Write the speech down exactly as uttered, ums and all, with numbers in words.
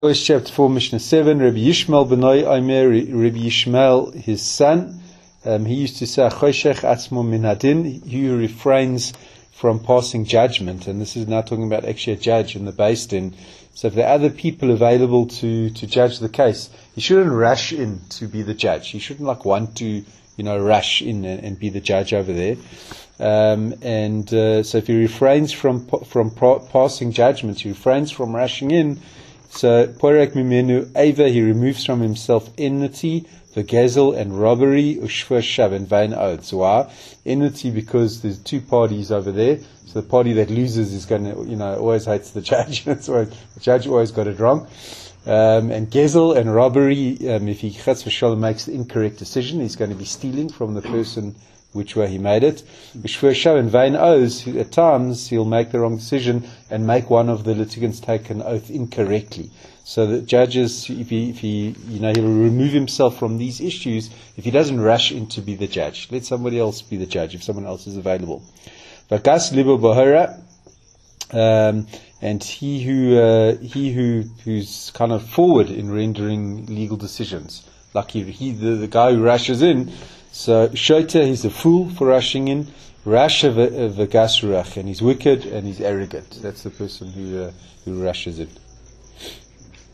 Verse chapter four, Mishnah seven, Rabbi Yishmael b'nai Omer, Rabbi Yishmael, his son, um, he used to say, Choshech atzmo min hadin, he who refrains from passing judgment, and this is now talking about actually a judge in the Beis Din. So if there are other people available to, to judge the case, he shouldn't rush in to be the judge. He shouldn't like want to, you know, rush in and, and be the judge over there. Um, and uh, so if he refrains from from passing judgment, he refrains from rushing in. So, Porek Mimenu Ava, he removes from himself enmity, v'gezel, and robbery, ushver shav, and vain oaths. Why? Enmity because there's two parties over there. So the party that loses is going to, you know, always hates the judge. That's always, the judge always got it wrong. Um, and gezel and robbery, um, if he chatz v'shalom makes the incorrect decision, he's going to be stealing from the person which way he made it. Ushver shav, and vain oaths, at times he'll make the wrong decision and make one of the litigants take an oath incorrectly. So the judges, if he, if he, you know, he'll remove himself from these issues if he doesn't rush in to be the judge. Let somebody else be the judge if someone else is available. Vakas libo bohara, um, and he who, uh, he who, who's kind of forward in rendering legal decisions, like he, he the, the guy who rushes in. So Shota, he's a fool for rushing in. Rasha v'gasrach, and he's wicked and he's arrogant. That's the person who uh, who rushes in.